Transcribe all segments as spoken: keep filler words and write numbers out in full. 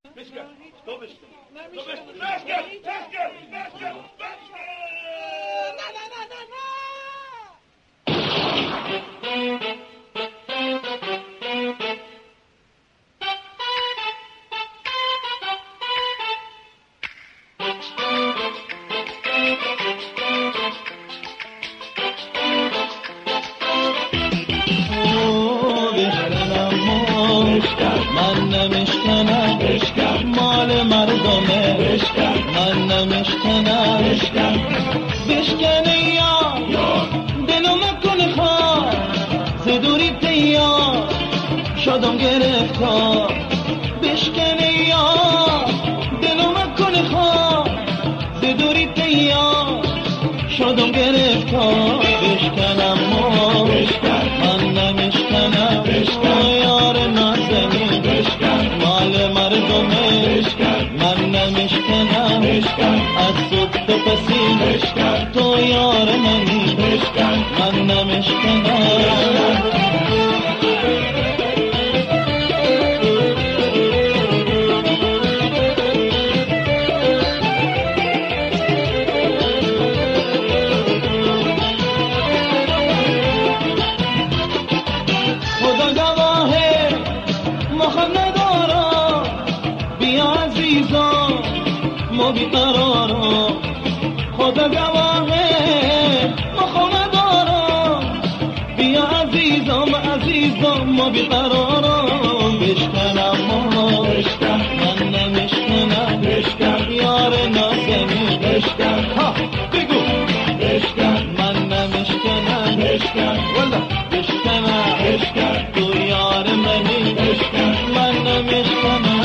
بشکن تو بشکن تو بشکن بشکن بشکن بشکن بشکن نه نه نه نه نه من نمیشکنم مال مردمه من نمیشکنم بشکنه یا دلو مکن خواه زدوری تیار شدم گرفتار بشکنه یا دلو مکن خواه زدوری تیار شدم گرفتار بشکنم ما من نمیشکنم یار نازنی مال مردمه من نمیشکنم از صبح تا پسین تو یار منی من نمیشکنم بیقرارم خدا گواهه ما خونه دارم بیا عزیزم عزیزم ما بیقرارم بشکنم ما من نمیشکنم یار نازنی ها بگو من نمیشکنم والا بشکنم تو یار منی من نمیشکنم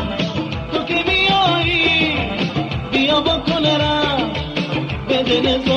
Tienes